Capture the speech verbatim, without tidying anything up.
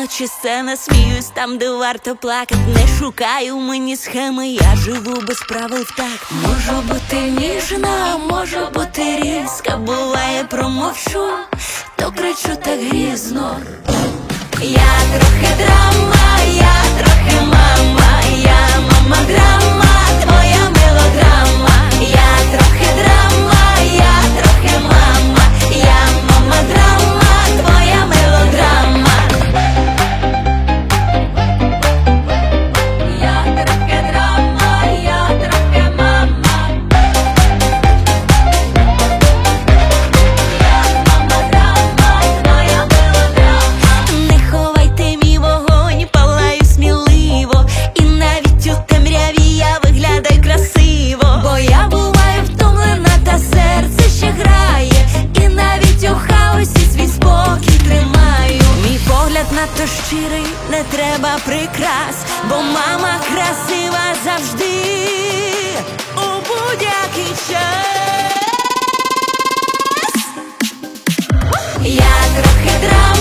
Вночі сцена, сміюсь там, де варто плакать. Не шукаю мені схеми, я живу без правил так. Можу бути ніжна, можу бути різка. Буває, промовчу, то кричу так грізно. Я трохи драма, я трохи мама. Я мама драма, твоя мелодрама. Я трохи драма, я трохи мама. Я мама драма, твоя мелодрама. Я трохи драма, я трохи мама. Я мама драма, твоя мелодрама. Не ховайте мій вогонь, палаю сміливо. І навіть у темряві я виглядаю красиво. Бо я буваю втомлена, та серце ще грає. І навіть у хаосі свій спокій тримаю. Мій погляд надто щирий, не треба прикрас. Бо мама красива завжди, у будь-який час. Я трохи драма.